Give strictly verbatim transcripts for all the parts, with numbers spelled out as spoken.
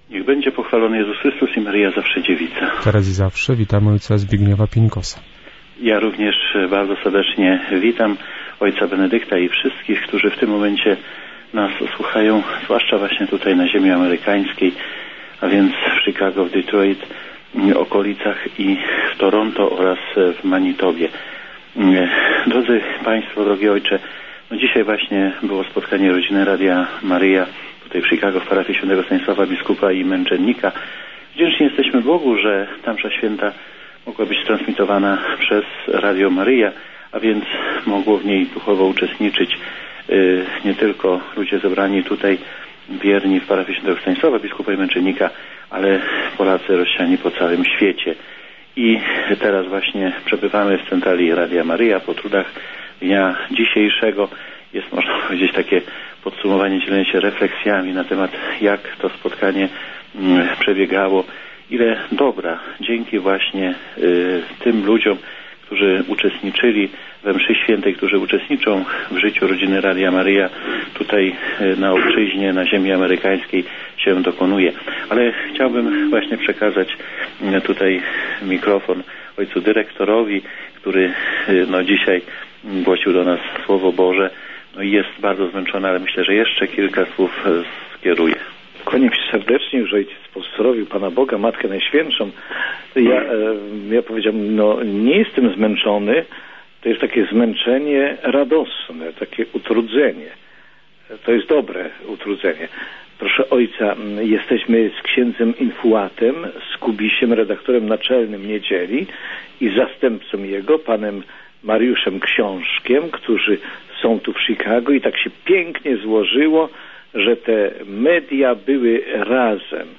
Niech będzie pochwalony Jezus Chrystus i Maryja zawsze dziewica. Teraz i zawsze witamy ojca Zbigniewa Pieńkosa. Ja również bardzo serdecznie witam ojca Benedykta i wszystkich, którzy w tym momencie nas słuchają, zwłaszcza właśnie tutaj na ziemi amerykańskiej, a więc w Chicago, w Detroit, okolicach i w Toronto oraz w Manitobie. Drodzy Państwo, drogi Ojcze, no dzisiaj właśnie było spotkanie rodziny Radia Maryja tutaj w Chicago, w parafii świętego Stanisława Biskupa i Męczennika. Wdzięczni jesteśmy Bogu, że ta msza święta mogła być transmitowana przez Radio Maryja, a więc mogło w niej duchowo uczestniczyć yy, nie tylko ludzie zebrani tutaj wierni w parafii świętego Stanisława Biskupa i Męczennika, ale Polacy rozsiani po całym świecie. I teraz właśnie przebywamy w centrali Radia Maryja po trudach dnia dzisiejszego. Jest, można powiedzieć, takie podsumowanie, dzielenie się refleksjami na temat, jak to spotkanie mm, przebiegało. Ile dobra dzięki właśnie y, tym ludziom, którzy uczestniczyli we mszy świętej, którzy uczestniczą w życiu rodziny Radia Maryja tutaj y, na obczyźnie, na ziemi amerykańskiej się dokonuje. Ale chciałbym właśnie przekazać y, tutaj mikrofon ojcu dyrektorowi, który y, no dzisiaj głosił do nas Słowo Boże. No i jest bardzo zmęczony, ale myślę, że jeszcze kilka słów y, skieruje. Kłaniam się serdecznie, już ojciec pozdrowił Pana Boga, Matkę Najświętszą. Ja, ja powiedziałem, no nie jestem zmęczony, to jest takie zmęczenie radosne, takie utrudzenie. To jest dobre utrudzenie. Proszę ojca, jesteśmy z księdzem Infuatem, z Kubisiem, redaktorem naczelnym Niedzieli i zastępcą jego, panem Mariuszem Książkiem, którzy są tu w Chicago i tak się pięknie złożyło, że te media były razem.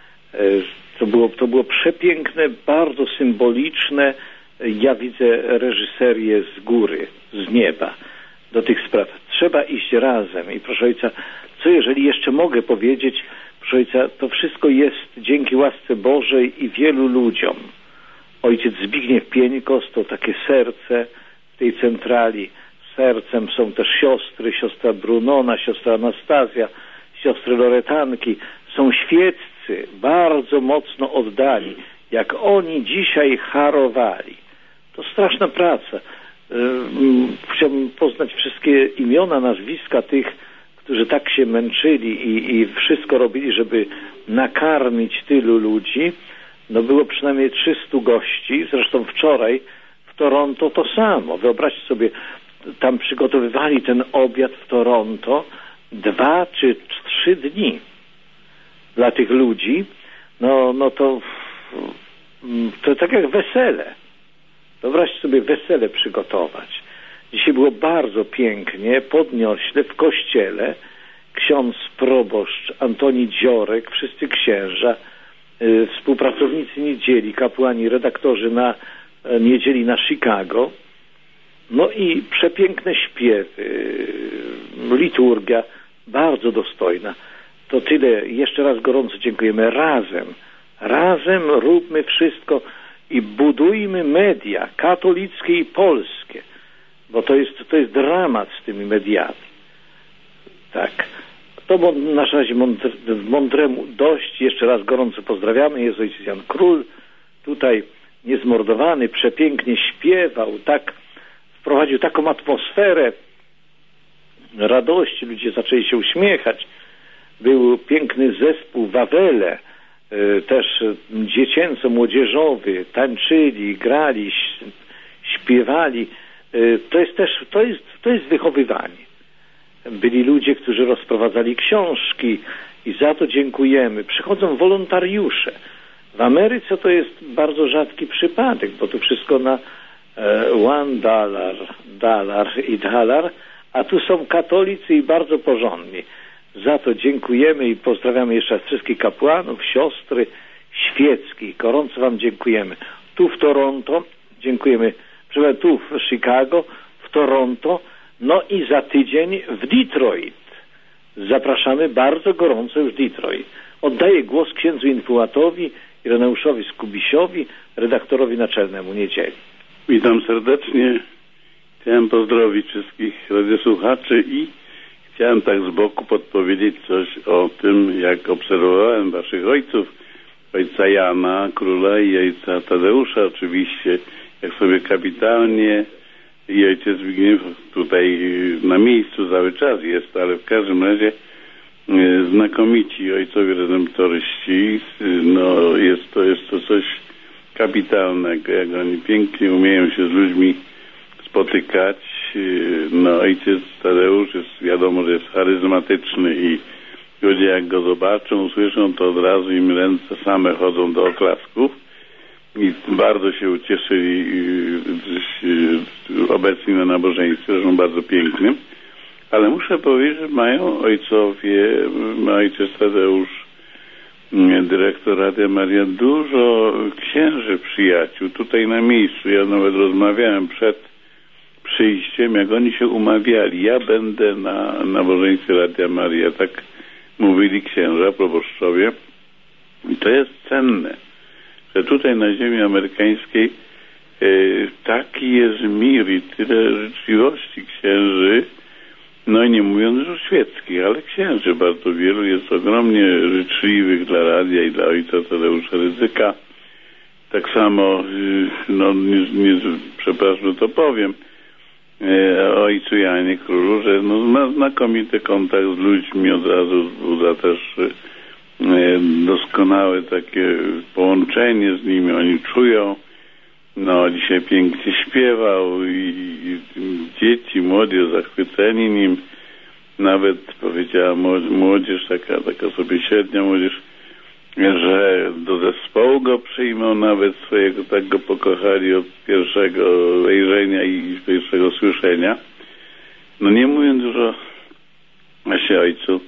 To było, to było przepiękne, bardzo symboliczne. Ja widzę reżyserię z góry, z nieba do tych spraw. Trzeba iść razem. I proszę ojca, co jeżeli jeszcze mogę powiedzieć, proszę ojca, to wszystko jest dzięki łasce Bożej i wielu ludziom. Ojciec Zbigniew Pieńkos to takie serce w tej centrali. Sercem są też siostry, siostra Brunona, siostra Anastazja, siostry Loretanki. Są świeccy, bardzo mocno oddani. Jak oni dzisiaj harowali. To straszna praca. Chciałbym poznać wszystkie imiona, nazwiska tych, którzy tak się męczyli i, i wszystko robili, żeby nakarmić tylu ludzi. No było przynajmniej trzystu gości. Zresztą wczoraj w Toronto to samo. Wyobraźcie sobie, tam przygotowywali ten obiad w Toronto dwa czy trzy dni dla tych ludzi. No, no to, to tak jak wesele. Wyobraźcie sobie wesele przygotować. Dzisiaj było bardzo pięknie, podniośle w kościele. Ksiądz proboszcz Antoni Dziorek, wszyscy księża, yy, współpracownicy Niedzieli, kapłani, redaktorzy na yy, Niedzieli na Chicago. No i przepiękne śpiewy, liturgia, bardzo dostojna. To tyle. Jeszcze raz gorąco dziękujemy. Razem, razem róbmy wszystko i budujmy media katolickie i polskie, bo to jest, to jest dramat z tymi mediami. Tak. To na razie mądre, mądremu dość. Jeszcze raz gorąco pozdrawiamy. Jest ojciec Jan Król, tutaj niezmordowany, przepięknie śpiewał, tak wprowadził taką atmosferę radości, ludzie zaczęli się uśmiechać. Był piękny zespół Wawele, też dziecięco-młodzieżowy, tańczyli, grali, śpiewali. To jest też, to jest, to jest wychowywanie. Byli ludzie, którzy rozprowadzali książki i za to dziękujemy. Przychodzą wolontariusze. W Ameryce to jest bardzo rzadki przypadek, bo to wszystko na one dollar, dollar i dollar, a tu są katolicy i bardzo porządni. Za to dziękujemy i pozdrawiamy jeszcze raz wszystkich kapłanów, siostry świeckich. Gorąco wam dziękujemy. Tu w Toronto, dziękujemy, tu w Chicago, w Toronto, no i za tydzień w Detroit. Zapraszamy bardzo gorąco już w Detroit. Oddaję głos księdzu Infuatowi, Ireneuszowi Skubisiowi, redaktorowi naczelnemu Niedzieli. Witam serdecznie. Chciałem pozdrowić wszystkich radiosłuchaczy i chciałem tak z boku podpowiedzieć coś o tym, jak obserwowałem waszych ojców, ojca Jana, króla i ojca Tadeusza oczywiście, jak sobie kapitalnie i ojciec Zbigniew tutaj na miejscu cały czas jest, ale w każdym razie znakomici ojcowie redemptoryści, no jest to, jest to coś kapitalnego, jak oni pięknie umieją się z ludźmi spotykać. No ojciec Tadeusz jest, wiadomo, że jest charyzmatyczny i ludzie jak go zobaczą, usłyszą, to od razu im ręce same chodzą do oklasków i bardzo się ucieszyli obecni na nabożeństwie, zresztą bardzo pięknym. Ale muszę powiedzieć, że mają ojcowie, ma ojciec Tadeusz, dyrektor Radia Maria, dużo księży przyjaciół tutaj na miejscu. Ja nawet rozmawiałem przed przyjściem, jak oni się umawiali. Ja będę na nabożeństwie Radia Maria, tak mówili księża, proboszczowie. I to jest cenne, że tutaj na ziemi amerykańskiej e, taki jest mir i tyle życzliwości księży. No i nie mówiąc już świeckich, ale księży bardzo wielu jest ogromnie życzliwych dla radia i dla ojca Tadeusza Rydzyka. Tak samo, no nie, nie przepraszam, że to powiem, e, o ojcu Janie Królu, że no, ma znakomity kontakt z ludźmi, od razu wzbudza też e, doskonałe takie połączenie z nimi, oni czują. No, dzisiaj pięknie śpiewał i, i dzieci, młodzież zachwyceni nim. Nawet powiedziała młodzież, taka, taka sobie średnia młodzież, że do zespołu go przyjmą, nawet swojego, tak go pokochali od pierwszego wejrzenia i pierwszego słyszenia. No nie mówiąc już o właśnie ojcu,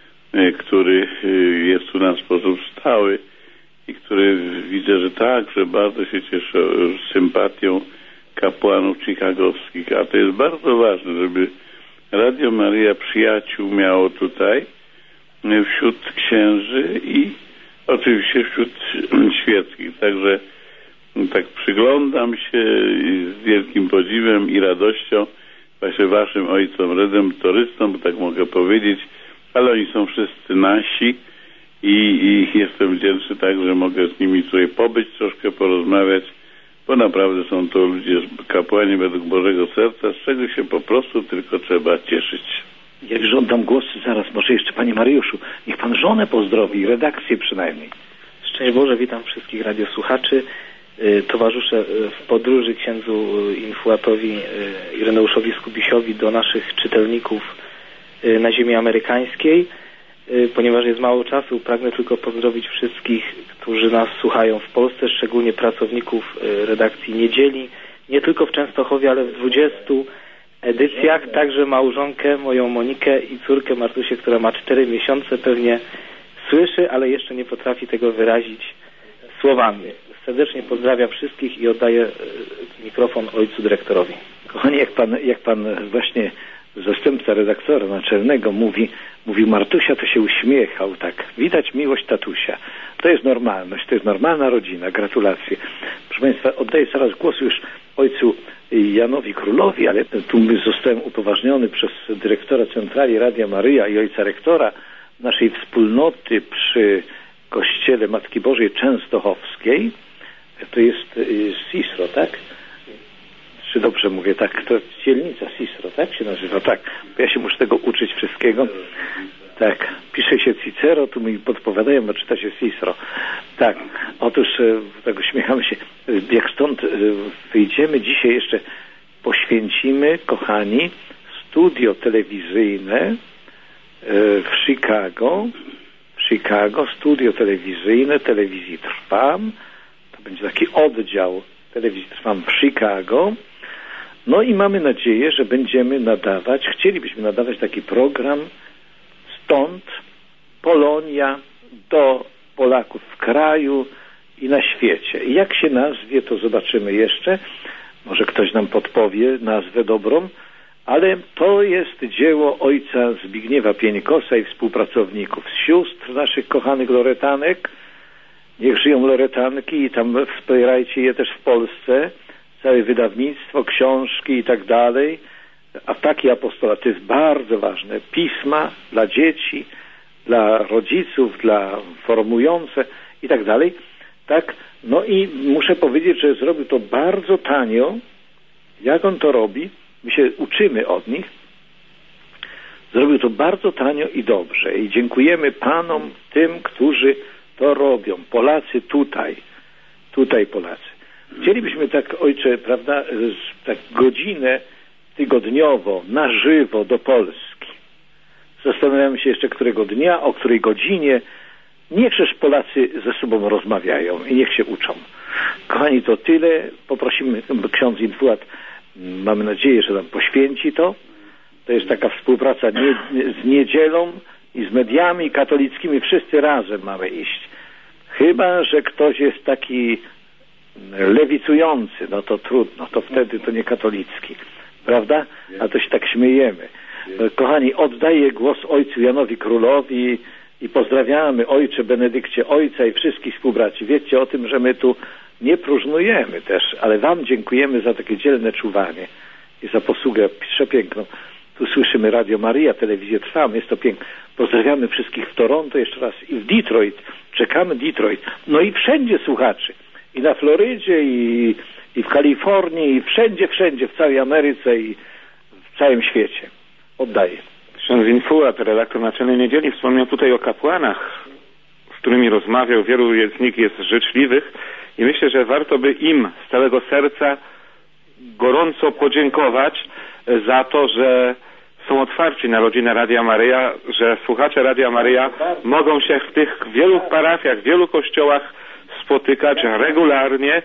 który jest u nas w sposób stały i który widzę, że tak, że bardzo się cieszy sympatią kapłanów chicagowskich, a to jest bardzo ważne, żeby Radio Maria przyjaciół miało tutaj wśród księży i oczywiście wśród świeckich. Także tak przyglądam się z wielkim podziwem i radością właśnie waszym ojcom redemptorystom, bo tak mogę powiedzieć, ale oni są wszyscy nasi i, i jestem wdzięczny tak, że mogę z nimi tutaj pobyć, troszkę porozmawiać, bo naprawdę są to ludzie, kapłani według Bożego Serca, z czego się po prostu tylko trzeba cieszyć. Ja już oddam głos zaraz, może jeszcze Panie Mariuszu, niech Pan żonę pozdrowi, redakcję przynajmniej. Szczęść Boże, witam wszystkich radiosłuchaczy. Towarzyszę w podróży księdzu Infuatowi Ireneuszowi Skubisiowi do naszych czytelników na ziemi amerykańskiej. Ponieważ jest mało czasu, pragnę tylko pozdrowić wszystkich, którzy nas słuchają w Polsce, szczególnie pracowników redakcji Niedzieli, nie tylko w Częstochowie, ale w dwudziestu edycjach, także małżonkę, moją Monikę i córkę Martusię, która ma cztery miesiące, pewnie słyszy, ale jeszcze nie potrafi tego wyrazić słowami. Serdecznie pozdrawiam wszystkich i oddaję mikrofon ojcu dyrektorowi. Kochani, jak pan, jak pan właśnie zastępca redaktora naczelnego mówi, mówił Martusia, to się uśmiechał, tak. Widać miłość tatusia. To jest normalność, to jest normalna rodzina. Gratulacje. Proszę Państwa, oddaję zaraz głos już ojcu Janowi Królowi, ale tu zostałem upoważniony przez dyrektora Centrali Radia Maryja i ojca rektora naszej wspólnoty przy Kościele Matki Bożej Częstochowskiej. To jest Sisro, tak? Czy dobrze mówię, tak, to dzielnica Sisro, tak się nazywa, tak, bo ja się muszę tego uczyć wszystkiego, tak, pisze się Cicero, tu mi podpowiadają, a czyta się Sisro, tak, otóż, tak uśmiechamy się, jak stąd wyjdziemy, dzisiaj jeszcze poświęcimy, kochani, studio telewizyjne w Chicago, w Chicago, studio telewizyjne, telewizji Trwam, to będzie taki oddział telewizji Trwam w Chicago. No i mamy nadzieję, że będziemy nadawać, chcielibyśmy nadawać taki program stąd, Polonia, do Polaków w kraju i na świecie. I jak się nazwie, to zobaczymy jeszcze. Może ktoś nam podpowie nazwę dobrą, ale to jest dzieło ojca Zbigniewa Pieńkosa i współpracowników, z sióstr naszych kochanych Loretanek. Niech żyją Loretanki i tam wspierajcie je też w Polsce. Całe wydawnictwo, książki i tak dalej. a taki apostolat to jest bardzo ważne. Pisma dla dzieci, dla rodziców, dla formujące i tak dalej. Tak, no i muszę powiedzieć, że zrobił to bardzo tanio. Jak on to robi? My się uczymy od nich. Zrobił to bardzo tanio i dobrze. I dziękujemy panom, tym, którzy to robią. Polacy tutaj. Tutaj Polacy. Chcielibyśmy tak, ojcze, prawda, tak godzinę tygodniowo, na żywo do Polski. Zastanawiamy się jeszcze, którego dnia, o której godzinie. Niechżeż Polacy ze sobą rozmawiają i niech się uczą. Kochani, to tyle. Poprosimy, ksiądz Infuat, mamy nadzieję, że nam poświęci to. To jest taka współpraca nie, z niedzielą i z mediami katolickimi. Wszyscy razem mamy iść. Chyba że ktoś jest taki lewicujący, no to trudno. To wtedy to nie katolicki. Prawda? A to się tak śmiejemy. Kochani, oddaję głos ojcu Janowi Królowi i pozdrawiamy ojcze Benedykcie, ojca i wszystkich współbraci. Wiecie o tym, że my tu nie próżnujemy też, ale wam dziękujemy za takie dzielne czuwanie i za posługę przepiękną. Tu słyszymy Radio Maria, telewizję Trwam, jest to piękne. Pozdrawiamy wszystkich w Toronto jeszcze raz i w Detroit. Czekamy Detroit. No i wszędzie słuchaczy. I na Florydzie, i, i w Kalifornii, i wszędzie, wszędzie, w całej Ameryce i w całym świecie. Oddaję. Ksiądz Infuat, redaktor Naczelnej Niedzieli, wspomniał tutaj o kapłanach, z którymi rozmawiał. Wielu z nich jest życzliwych i myślę, że warto by im z całego serca gorąco podziękować za to, że są otwarci na rodzinę Radia Maryja, że słuchacze Radia Maryja mogą się w tych wielu parafiach, w wielu kościołach spotykać regularnie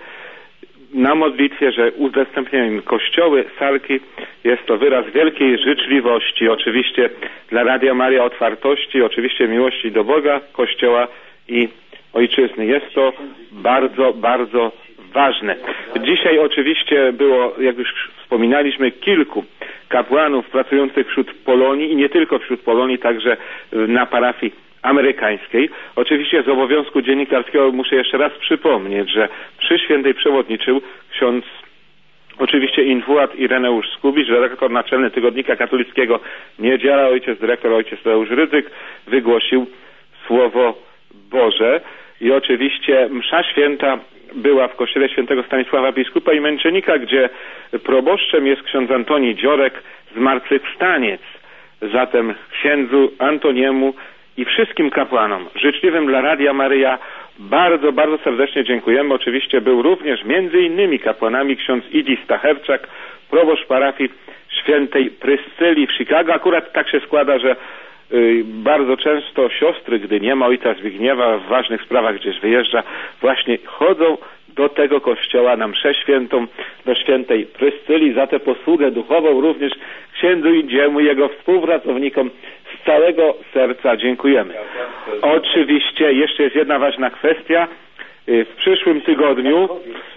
na modlitwie, że udostępniają im kościoły, salki. Jest to wyraz wielkiej życzliwości, oczywiście dla Radia Maryja otwartości, oczywiście miłości do Boga, Kościoła i Ojczyzny. Jest to bardzo, bardzo ważne. Dzisiaj oczywiście było, jak już wspominaliśmy, kilku kapłanów pracujących wśród Polonii i nie tylko wśród Polonii, także na parafii amerykańskiej. Oczywiście z obowiązku dziennikarskiego muszę jeszcze raz przypomnieć, że przy świętej przewodniczył ksiądz oczywiście Infuat Ireneusz Skubisz, redaktor naczelny Tygodnika Katolickiego Niedziela, ojciec dyrektor, ojciec Tadeusz Rydzyk, wygłosił Słowo Boże i oczywiście msza święta była w kościele świętego Stanisława Biskupa i Męczennika, gdzie proboszczem jest ksiądz Antoni Dziorek, zmartwychwstaniec. Zatem księdzu Antoniemu i wszystkim kapłanom życzliwym dla Radia Maryja bardzo, bardzo serdecznie dziękujemy. Oczywiście był również między innymi kapłanami ksiądz Idzi Stacherczak, proboszcz parafii świętej Pryscylii w Chicago. Akurat tak się składa, że y, bardzo często siostry, gdy nie ma ojca Zbigniewa w ważnych sprawach gdzieś wyjeżdża, właśnie chodzą do tego kościoła na mszę świętą, do świętej Pryscylii. Za tę posługę duchową również księdzu Idziemu i jego współpracownikom z całego serca dziękujemy. Oczywiście jeszcze jest jedna ważna kwestia. W przyszłym tygodniu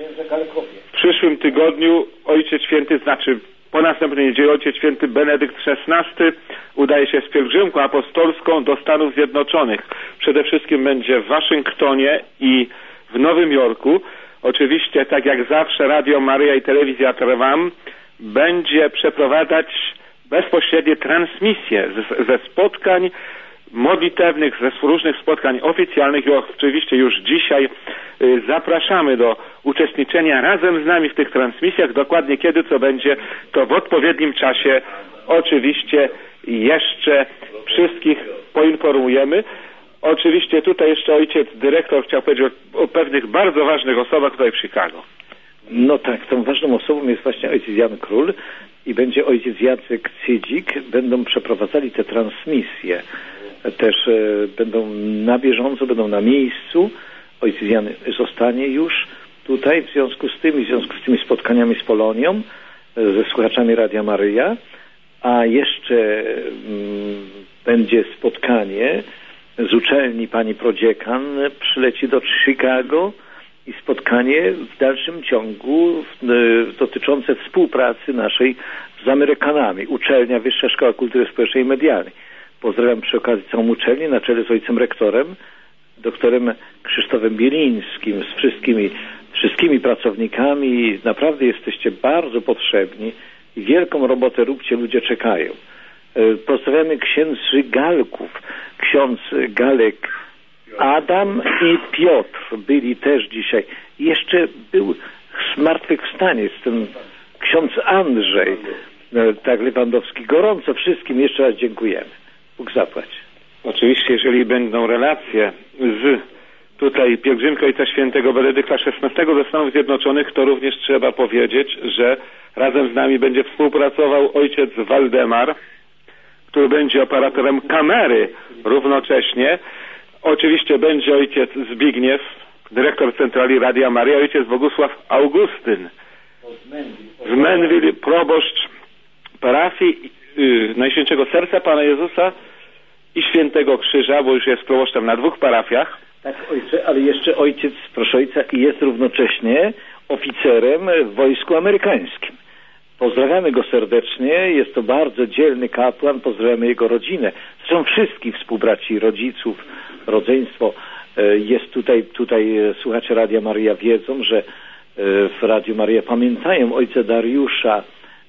w przyszłym tygodniu Ojciec Święty, znaczy po następnej niedzieli Ojciec Święty Benedykt szesnasty udaje się z pielgrzymką apostolską do Stanów Zjednoczonych. Przede wszystkim będzie w Waszyngtonie i w Nowym Jorku. Oczywiście, tak jak zawsze, Radio Maryja i Telewizja Trwam będzie przeprowadzać bezpośrednie transmisje ze, ze spotkań modlitewnych, ze różnych spotkań oficjalnych i oczywiście już dzisiaj y, zapraszamy do uczestniczenia razem z nami w tych transmisjach. Dokładnie kiedy co będzie, to w odpowiednim czasie oczywiście jeszcze wszystkich poinformujemy. Oczywiście tutaj jeszcze ojciec dyrektor chciał powiedzieć o, o pewnych bardzo ważnych osobach tutaj w Chicago. No tak, tą ważną osobą jest właśnie ojciec Jan Król i będzie ojciec Jacek Cydzik. Będą przeprowadzali te transmisje. Też e, będą na bieżąco, będą na miejscu. Ojciec Jan zostanie już tutaj w związku z tym, w związku z tymi spotkaniami z Polonią, e, ze słuchaczami Radia Maryja. A jeszcze mm, będzie spotkanie z uczelni pani prodziekan, przyleci do Chicago i spotkanie w dalszym ciągu y, dotyczące współpracy naszej z Amerykanami. Uczelnia Wyższa Szkoła Kultury Społecznej i Medialnej. Pozdrawiam przy okazji całą uczelnię na czele z ojcem rektorem, doktorem Krzysztofem Bielińskim, z wszystkimi, wszystkimi pracownikami. Naprawdę jesteście bardzo potrzebni i wielką robotę róbcie, ludzie czekają. Pozdrawiamy księży Galków, ksiądz Galek Adam i Piotr byli też dzisiaj. I jeszcze był zmartwychwstanie, ten ksiądz Andrzej, tak, Lewandowski. Gorąco wszystkim jeszcze raz dziękujemy. Bóg zapłać. Oczywiście, jeżeli będą relacje z tutaj pielgrzymki Ojca Świętego Benedykta szesnastego do Stanów Zjednoczonych, to również trzeba powiedzieć, że razem z nami będzie współpracował ojciec Waldemar, który będzie operatorem kamery równocześnie. Oczywiście będzie ojciec Zbigniew, dyrektor centrali Radia Maryja, ojciec Bogusław Augustyn z Menville, proboszcz parafii yy, Najświętszego Serca Pana Jezusa i Świętego Krzyża, bo już jest proboszczem na dwóch parafiach. Tak, ojcze, ale jeszcze ojciec, proszę ojca, jest równocześnie oficerem w wojsku amerykańskim. Pozdrawiamy go serdecznie, jest to bardzo dzielny kapłan, pozdrawiamy jego rodzinę. Zresztą wszystkich współbraci, rodziców, rodzeństwo. Jest tutaj, tutaj słuchacze Radia Maryja wiedzą, że w Radiu Maryja pamiętają ojca Dariusza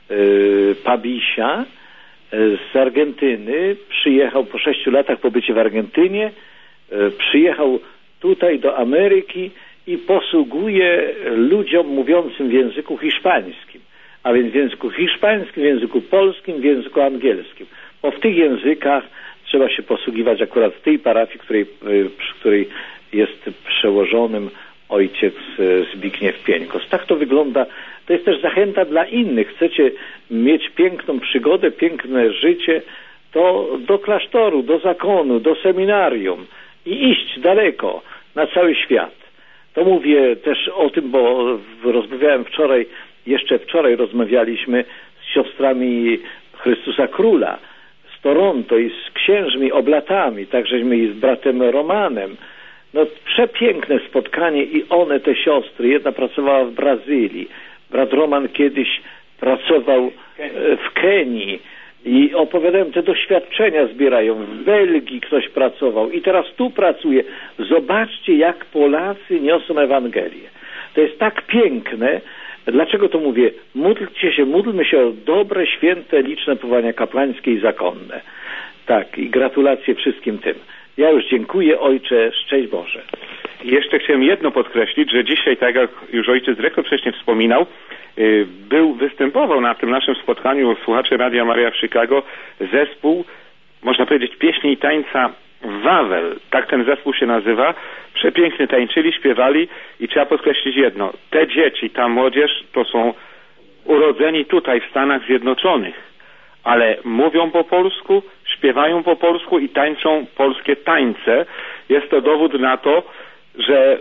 Pabisia z Argentyny. Przyjechał po sześciu latach pobycie w Argentynie, przyjechał tutaj do Ameryki i posługuje ludziom mówiącym w języku hiszpańskim. A więc w języku hiszpańskim, w języku polskim, w języku angielskim. Bo w tych językach trzeba się posługiwać akurat w tej parafii, której, przy której jest przełożonym ojciec Zbigniew Pieńkos. Tak to wygląda. To jest też zachęta dla innych. Chcecie mieć piękną przygodę, piękne życie, to do klasztoru, do zakonu, do seminarium i iść daleko, na cały świat. To mówię też o tym, bo rozmawiałem wczoraj, jeszcze wczoraj rozmawialiśmy z siostrami Chrystusa Króla z Toronto i z księżmi oblatami, takżeśmy i z bratem Romanem. No przepiękne spotkanie i one, te siostry, jedna pracowała w Brazylii, brat Roman kiedyś pracował w Kenii i opowiadają, te doświadczenia zbierają. W Belgii ktoś pracował i teraz tu pracuje. Zobaczcie, jak Polacy niosą Ewangelię. To jest tak piękne. Dlaczego to mówię? Módlcie się, módlmy się o dobre, święte, liczne powołania kapłańskie i zakonne. Tak, i gratulacje wszystkim tym. Ja już dziękuję, ojcze, szczęść Boże. Jeszcze chciałem jedno podkreślić, że dzisiaj, tak jak już ojciec dyrektor wcześniej wspominał, był, występował na tym naszym spotkaniu słuchaczy Radia Maryja w Chicago zespół, można powiedzieć, pieśni i tańca Wawel. Tak ten zespół się nazywa. Przepięknie tańczyli, śpiewali i trzeba podkreślić jedno. Te dzieci, ta młodzież to są urodzeni tutaj w Stanach Zjednoczonych, ale mówią po polsku, śpiewają po polsku i tańczą polskie tańce. Jest to dowód na to, że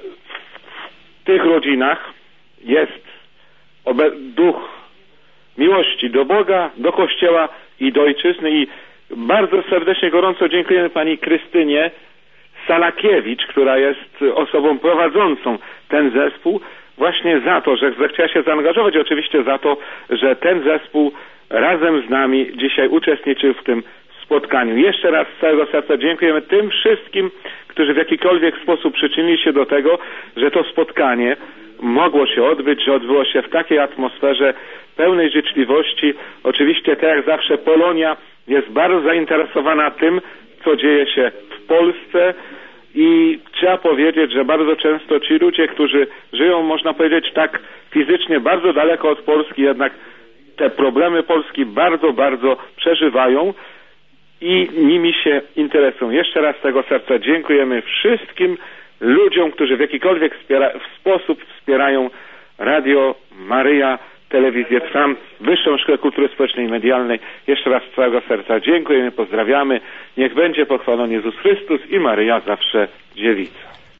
w tych rodzinach jest duch miłości do Boga, do Kościoła i do Ojczyzny. I bardzo serdecznie, gorąco dziękujemy pani Krystynie Salakiewicz, która jest osobą prowadzącą ten zespół, właśnie za to, że zechciała się zaangażować, oczywiście za to, że ten zespół razem z nami dzisiaj uczestniczył w tym spotkaniu. Jeszcze raz z całego serca dziękujemy tym wszystkim, którzy w jakikolwiek sposób przyczynili się do tego, że to spotkanie mogło się odbyć, że odbyło się w takiej atmosferze pełnej życzliwości. Oczywiście, tak jak zawsze, Polonia jest bardzo zainteresowana tym, co dzieje się w Polsce i trzeba powiedzieć, że bardzo często ci ludzie, którzy żyją, można powiedzieć, tak fizycznie bardzo daleko od Polski, jednak te problemy Polski bardzo, bardzo przeżywają i nimi się interesują. Jeszcze raz z tego serca dziękujemy wszystkim ludziom, którzy w jakikolwiek wspiera, w sposób wspierają Radio Maryja, Telewizję Trwam, Wyższą Szkołę Kultury Społecznej i Medialnej. Jeszcze raz z całego serca dziękujemy, pozdrawiamy. Niech będzie pochwalony Jezus Chrystus i Maryja zawsze dziewica.